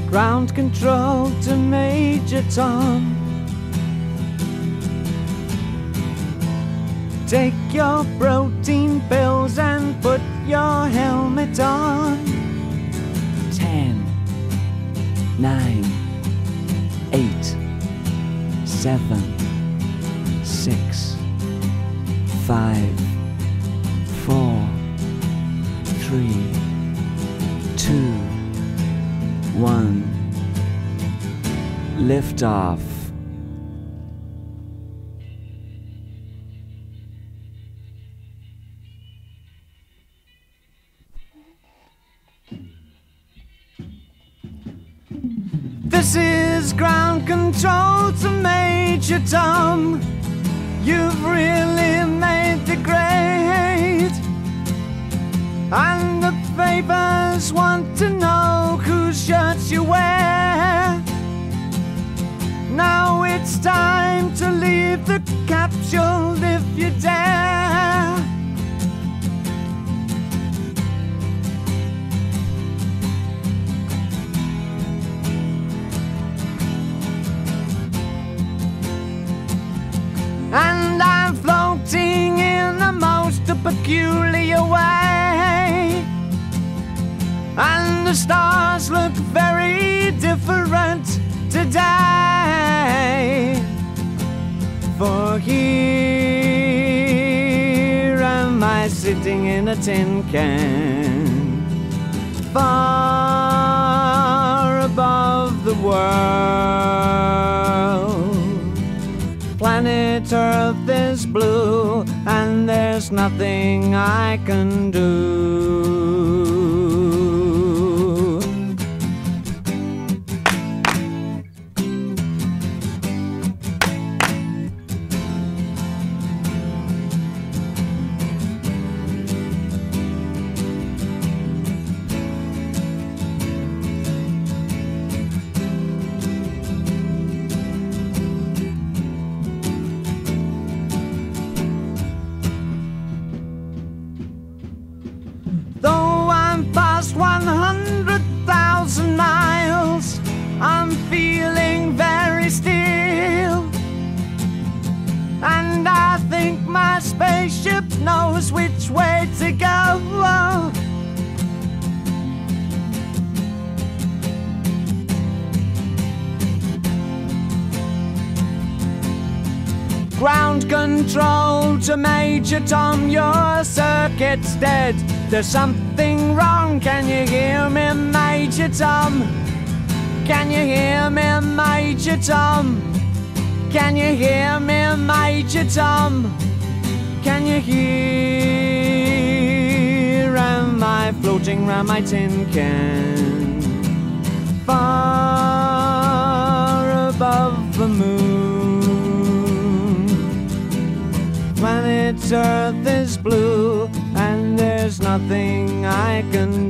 Ground control to Major Tom. Take your protein pills and put your helmet on. 10, 9, 8, 7, 6, 5, 4, 3, 2, 1. Lift off. This is ground control to Major Tom. You've really made the grade, and the papers want to know whose shirts you wear. Now it's time to leave the capsule if you dare. And I'm floating in a most peculiar way, and the stars look very different today. For here am I sitting in a tin can, far above the world. Planet Earth is blue, and there's nothing I can do. Though I'm past 100,000 miles, I'm feeling very still, and I think my spaceship knows which way to go. Ground control to Major Tom, your circuit's dead. There's something wrong, can you hear me, Major Tom? Can you hear me, Major Tom? Can you hear me, Major Tom? Can you hear? Am I floating round my tin can, far above the moon? Planet Earth is blue, and there's nothing I can do.